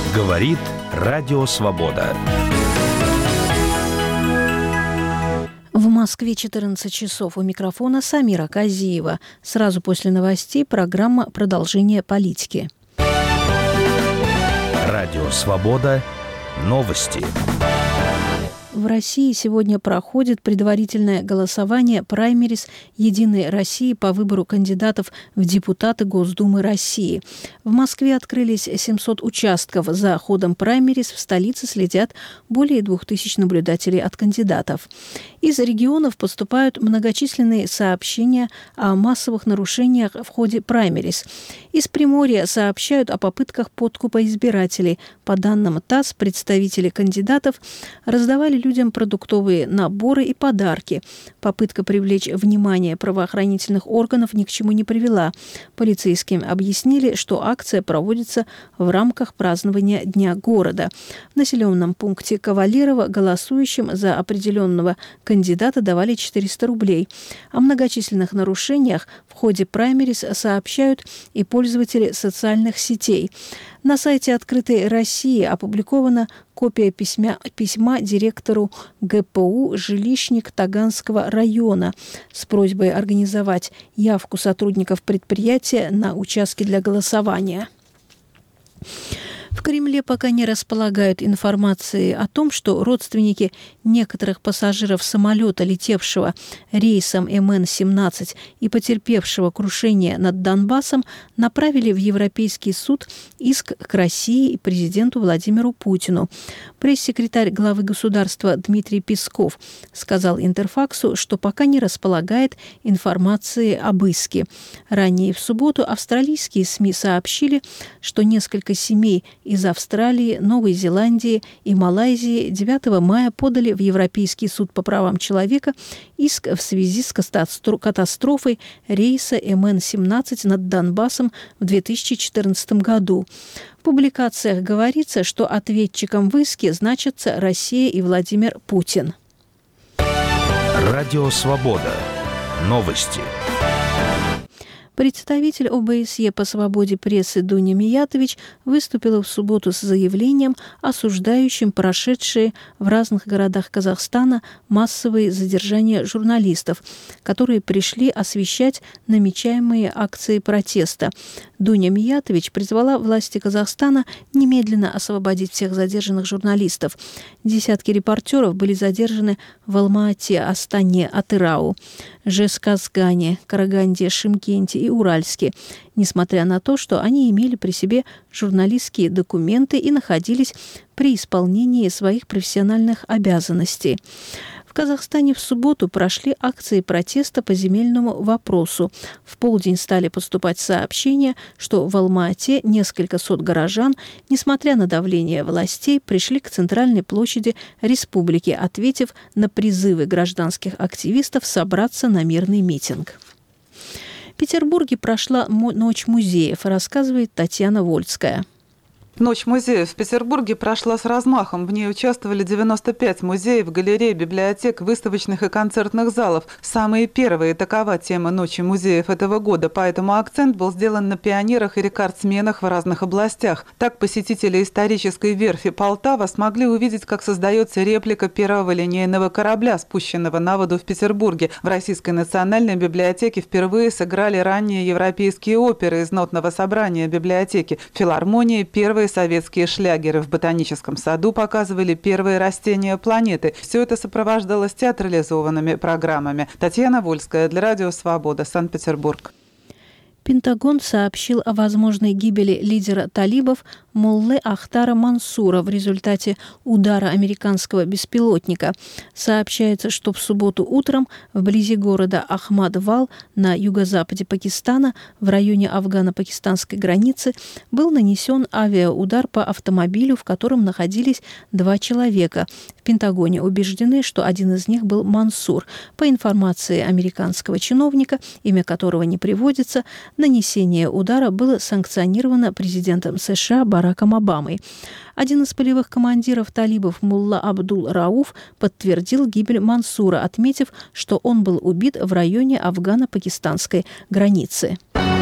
Говорит Радио Свобода. В Москве 14 часов. У микрофона Самира Казиева. Сразу после новостей программа «Продолжение политики». Радио Свобода. Новости. В России сегодня проходит предварительное голосование праймериз «Единой России» по выбору кандидатов в депутаты Госдумы России. В Москве открылись 700 участков. За ходом праймериз в столице следят более 2000 наблюдателей от кандидатов. Из регионов поступают многочисленные сообщения о массовых нарушениях в ходе праймериз. Из Приморья сообщают о попытках подкупа избирателей. По данным ТАСС, представители кандидатов раздавали людям продуктовые наборы и подарки. Попытка привлечь внимание правоохранительных органов ни к чему не привела. Полицейским объяснили, что акция проводится в рамках празднования Дня города. В населенном пункте Кавалерово голосующим за определенного кандидата давали 400 рублей. О многочисленных нарушениях в ходе праймериз сообщают и пользователи социальных сетей. На сайте «Открытой России» опубликована копия письма директору ГПУ «Жилищник» Таганского района с просьбой организовать явку сотрудников предприятия на участке для голосования. В Кремле пока не располагают информацией о том, что родственники некоторых пассажиров самолета, летевшего рейсом МН-17 и потерпевшего крушение над Донбассом, направили в Европейский суд иск к России и президенту Владимиру Путину. Пресс-секретарь главы государства Дмитрий Песков сказал Интерфаксу, что пока не располагает информации об иске. Ранее в субботу австралийские СМИ сообщили, что несколько семей из Австралии, Новой Зеландии и Малайзии 9 мая подали в Европейский суд по правам человека иск в связи с катастрофой рейса МН-17 над Донбассом в 2014 году. В публикациях говорится, что ответчиком в иске значатся Россия и Владимир Путин. Радио Свобода. Новости. Представитель ОБСЕ по свободе прессы Дуня Миятович выступила в субботу с заявлением, осуждающим прошедшие в разных городах Казахстана массовые задержания журналистов, которые пришли освещать намечаемые акции протеста. Дуня Миятович призвала власти Казахстана немедленно освободить всех задержанных журналистов. Десятки репортеров были задержаны в Алма-Ате, Астане, Атырау, Жезказгане, Караганде, Шымкенте и Уральске, несмотря на то, что они имели при себе журналистские документы и находились при исполнении своих профессиональных обязанностей. В Казахстане в субботу прошли акции протеста по земельному вопросу. В полдень стали поступать сообщения, что в Алма-Ате несколько сот горожан, несмотря на давление властей, пришли к центральной площади республики, ответив на призывы гражданских активистов собраться на мирный митинг. В Петербурге прошла Ночь музеев, рассказывает Татьяна Вольская. Ночь музеев в Петербурге прошла с размахом. В ней участвовали 95 музеев, галерей, библиотек, выставочных и концертных залов. Самые первые – такова тема Ночи музеев этого года, поэтому акцент был сделан на пионерах и рекордсменах в разных областях. Так посетители исторической верфи «Полтава» смогли увидеть, как создается реплика первого линейного корабля, спущенного на воду в Петербурге. В Российской национальной библиотеке впервые сыграли ранние европейские оперы из нотного собрания библиотеки. В филармонии первые советские шлягеры, в ботаническом саду показывали первые растения планеты. Все это сопровождалось театрализованными программами. Татьяна Вольская для Радио Свобода, Санкт-Петербург. Пентагон сообщил о возможной гибели лидера талибов Моллы Ахтара Мансура в результате удара американского беспилотника. Сообщается, что в субботу утром вблизи города Ахмад-Вал на юго-западе Пакистана, в районе афгано-пакистанской границы, был нанесен авиаудар по автомобилю, в котором находились 2 человека. В Пентагоне убеждены, что один из них был Мансур. По информации американского чиновника, имя которого не приводится, нанесение удара было санкционировано президентом США Бараком Обамой. Один из полевых командиров талибов Мулла Абдул-Рауф подтвердил гибель Мансура, отметив, что он был убит в районе афгано-пакистанской границы.